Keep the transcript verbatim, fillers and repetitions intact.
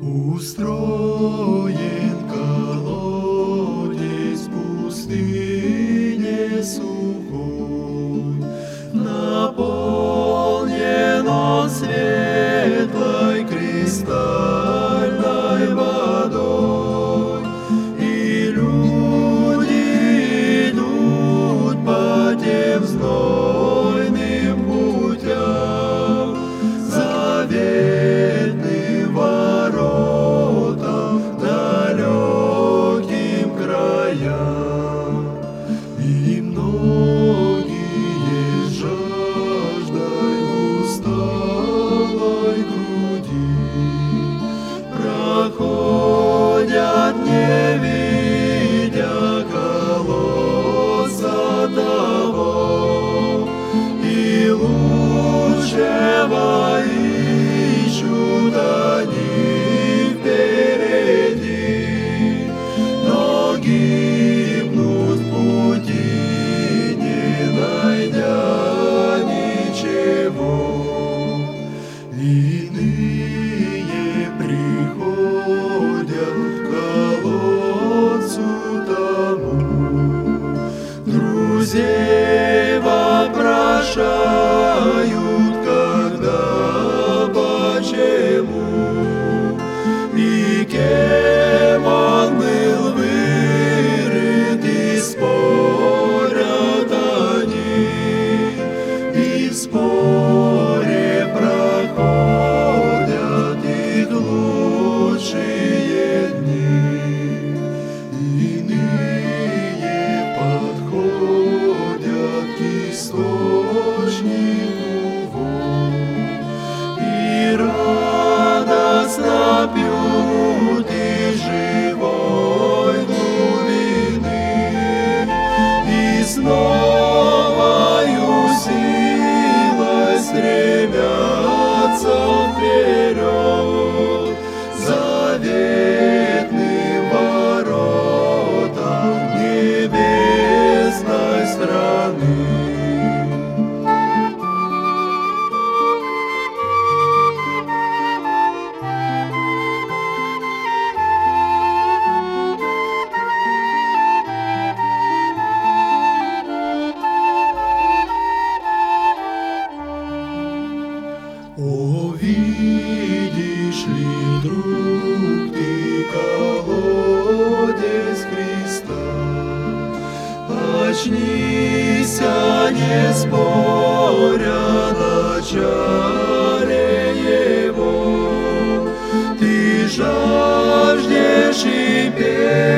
Устроен колодец в пустыне сухой, наполнен он светлой кристальной водой, и люди идут по тем знойным путям, заветным воротам, далеким краям. И многие жаждой усталой груди проходят, не видя колодца того, и лучшего ищут они впереди, но гибнут в пути, не найдя ничего. Иные приходят к колодцу тому, друзей вопрошают, когда, почему и кем он был вырыт, и спорят они, и в споре проходят их лучшие дни. Иные подходят к источнику вод и радостно пьют из живой глубины, и с новою силой стремятся вперед, заветным воротам небесной страны. О, видишь ли, друг, ты колодец Христа? Очнись, а не споря, начале Его. Ты жаждешь и песнь